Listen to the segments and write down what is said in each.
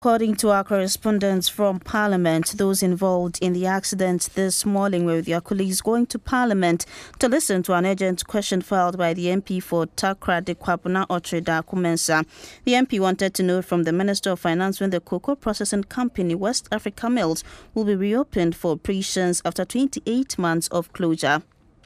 According to our correspondents from Parliament, those involved in the accident this morning were with their colleagues going to Parliament to listen to an urgent question filed by the MP for Takoradi Kwabena Otri Darko Mensah. The MP wanted to know from the Minister of Finance when the cocoa processing company West Africa Mills will be reopened for operations after 28 months of closure.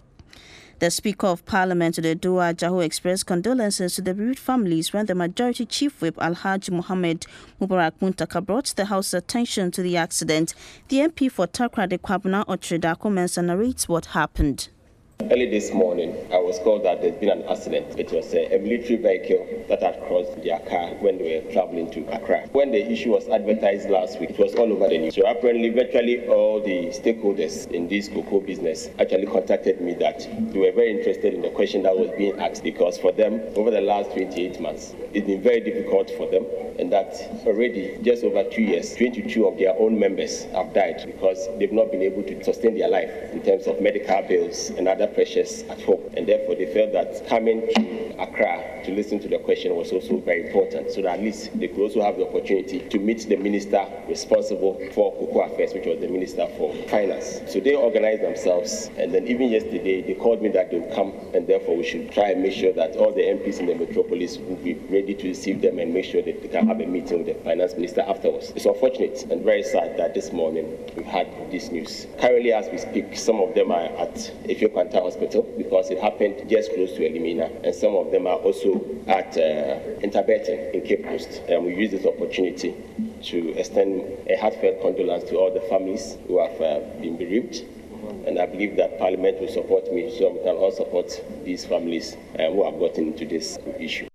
The Speaker of Parliament, Oduduwa Ajaho, expressed condolences to the bereaved families when the Majority Chief Whip Alhaji Mohammed Mubarak Muntaka brought the House's attention to the accident. The MP for Takoradi Kwabena Otri Darko Mensah narrates what happened. Early this morning, I was called that there's been an accident. It was a military vehicle that had crossed their car when they were traveling to Accra. When the issue was advertised last week, it was all over the news. So apparently, virtually all the stakeholders in this cocoa business actually contacted me that they were very interested in the question that was being asked, because for them, over the last 28 months, it's been very difficult for them, and that already just over 2 years, 22 of their own members have died because they've not been able to sustain their life in terms of medical bills and other pressures at home, and therefore they felt that coming to Accra to listen to the question was also very important, so that at least they could also have the opportunity to meet the minister responsible for cocoa affairs, which was the Minister for Finance. So they organized themselves, and then even yesterday they called me that they would come, and therefore we should try and make sure that all the MPs in the metropolis will be ready to receive them and make sure that they can have a meeting with the Finance Minister afterwards. It's unfortunate and very sad that this morning we've had this news. Currently, as we speak, some of them are at Efio Kwanta Hospital because it happened just close to Elimina, and some of them are also at Interbetten in Cape Coast. And we use this opportunity to extend a heartfelt condolence to all the families who have been bereaved. And I believe that Parliament will support me, so we can all support these families who have gotten into this issue.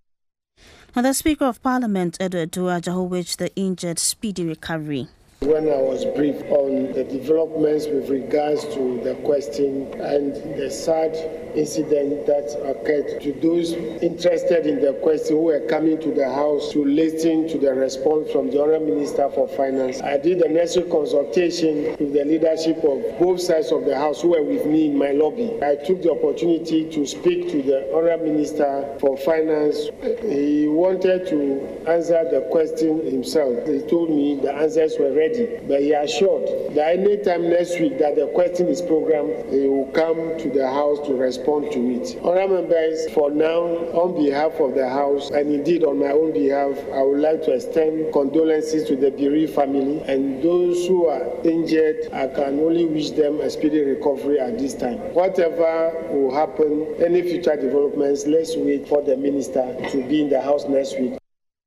And the Speaker of Parliament, Oduduwa Ajaho, wished the injured speedy recovery. When I was briefed on the developments with regards to the question and the sad incident that occurred, to those interested in the question who were coming to the House to listen to the response from the Honourable Minister for Finance, I did a necessary consultation with the leadership of both sides of the House who were with me in my lobby. I took the opportunity to speak to the Honourable Minister for Finance. He wanted to answer the question himself. He told me the answers were ready. But he assured that anytime next week that the question is programmed, he will come to the House to respond to it. Honourable members, for now, on behalf of the House, and indeed on my own behalf, I would like to extend condolences to the bereaved family, and those who are injured, I can only wish them a speedy recovery at this time. Whatever will happen, any future developments, let's wait for the Minister to be in the House next week